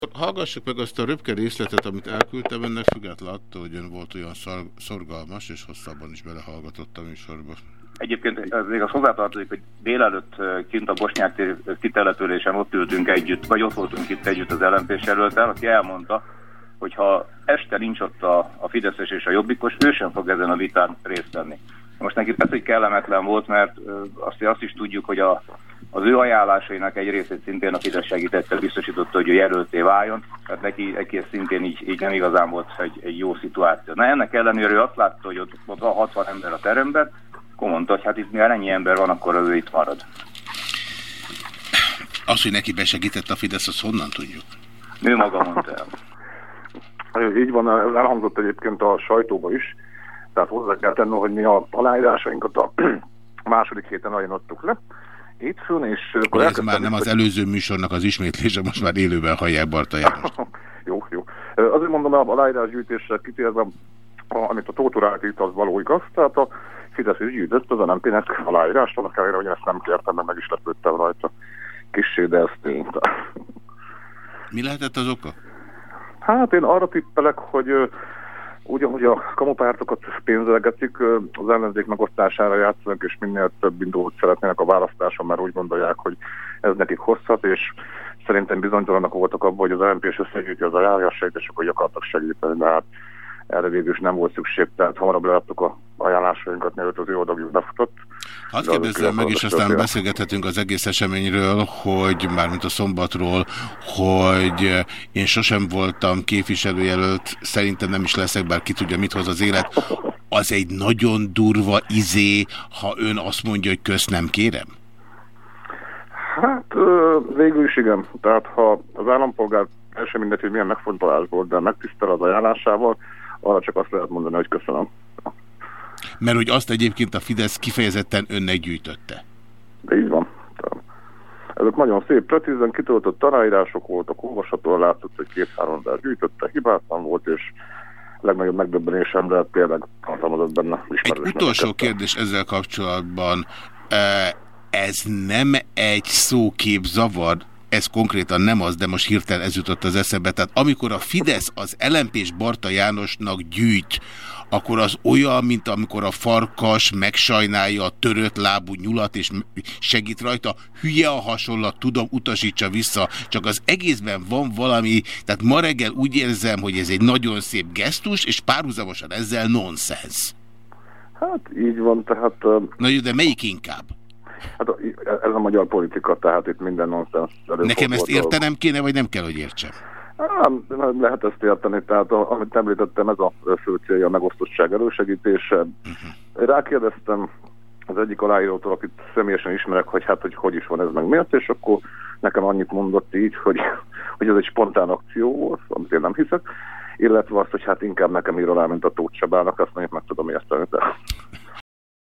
Hallgassuk meg azt a röpke részletet, amit elküldtem önnek, függetlenül attól, hogy ön volt olyan szorgalmas, és hosszabban is belehallgatott a műsorba. Egyébként ez még az hozzátartozik, hogy délelőtt kint a Bosnyák tér kitelepülésen ott ültünk együtt, vagy ott voltunk itt együtt az LMP-s jelölttel, aki elmondta, hogy ha este nincs ott a Fideszes és a Jobbikos, ő sem fog ezen a vitán részt venni. Most neki persze, hogy kellemetlen volt, mert azt is tudjuk, hogy az ő ajánlásainak egy részét szintén a Fidesz segítette, biztosította, hogy ő jelölté váljon, tehát neki szintén így nem igazán volt egy jó szituáció. Na ennek ellenére ő azt látta, hogy ott van 60 ember a teremben, akkor mondta, hogy hát itt mivel ennyi ember van, akkor ő itt marad. Az, hogy neki besegített a Fidesz, azt honnan tudjuk? Ő maga mondta el. Így van, elhangzott egyébként a sajtóba is, tehát hozzá kell tenni, hogy mi a aláírásainkat a második héten ajánlottuk le. Hétfőn, és akkor ez már nem az előző műsornak az ismétlése, most már élőben hallják Barta János. Jó. Azért mondom, a aláírásgyűjtésre kitérve, amit a Tóth Urál írt, az való igaz, tehát a Fidesz is gyűjtött az NMP-nek aláírást, annak ellenére, hogy ezt nem kértem, meg is lepődtem rajta kissé, de ezt tényt. Mi lehetett az oka? Hát én arra tippelek, hogy ugyanúgy a kamupártokat pénzelgetik, az ellenzék megosztására játszanak, és minél több indulót szeretnének a választáson, mert úgy gondolják, hogy ez nekik hozhat, és szerintem bizonytalanak voltak abban, hogy az LMP-s összegyűjti az ajánlásait, és akkor akartak segíteni, de hát erre végül is nem volt szükség, tehát hamarabb leadtuk a ajánlásainkat, mielőtt az ő oldaljuk befutott. Hadd kérdezzem meg, és aztán beszélgethetünk az egész eseményről, hogy mármint a szombatról, hogy én sosem voltam képviselőjelölt, szerintem nem is leszek, bár ki tudja, mit hoz az élet. Az egy nagyon durva izé, ha ön azt mondja, hogy közt nem kérem? Hát végül is igen. Tehát ha az állampolgár első mindegy, hogy milyen megfontolásból, de megtisztel az ajánlásával, arra csak azt lehet mondani, hogy köszönöm. Mert hogy azt egyébként a Fidesz kifejezetten önnek gyűjtötte. De így van. Ezek nagyon szép, precízen kitöltött aláírások voltak, olvashatóan látszott, hogy 2-3 ember gyűjtötte, hibátlan volt, és legnagyobb megdöbbenésemre tényleg hatalmazott benne ismerős. Egy utolsó kérdés ezzel kapcsolatban. Ez nem egy szóképzavar, ez konkrétan nem az, de most hirtelen ez jutott az eszembe. Tehát amikor a Fidesz az LMP-s Barta Jánosnak gyűjt, akkor az olyan, mint amikor a farkas megsajnálja a törött lábú nyulat, és segít rajta. Hülye a hasonlat, tudom, utasítsa vissza, csak az egészben van valami, tehát ma reggel úgy érzem, hogy ez egy nagyon szép gesztus, és párhuzamosan ezzel nonsens. Hát így van, tehát... Na jó, de melyik inkább? Hát ez a magyar politika, tehát itt minden nonsens. Nekem ezt értenem kéne, vagy nem kell, hogy értsem? Lehet ezt érteni, tehát amit említettem, ez a fő célja, a megosztottság elősegítése. Rákérdeztem az egyik aláírótól, akit személyesen ismerek, hogy hát, hogy is van ez, meg miért, és akkor nekem annyit mondott így, hogy ez egy spontán akció volt, amit én nem hiszek, illetve azt, hogy hát inkább nekem ír alá, mint a Tóth Csabának, azt mondjuk meg tudom érteni.